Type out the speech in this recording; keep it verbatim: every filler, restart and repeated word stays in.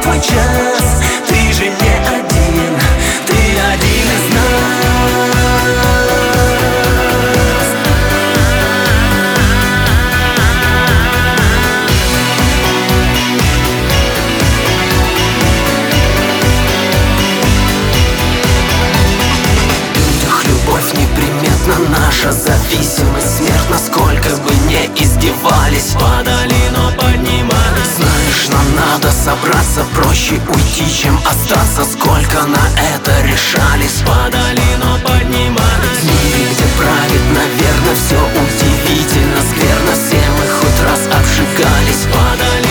твой час. Ты же не один, ты один из нас. Любовь неприметна, наша зависимость смертна. Сколько бы не издевались, падали, но поднимались. Знаешь, нам надо собраться, проще уйти, чем остаться. Сколько на это решались, падали, но поднимались. В мире, где правит, наверное, все удивительно скверно. Все мы хоть раз обжигались, падали.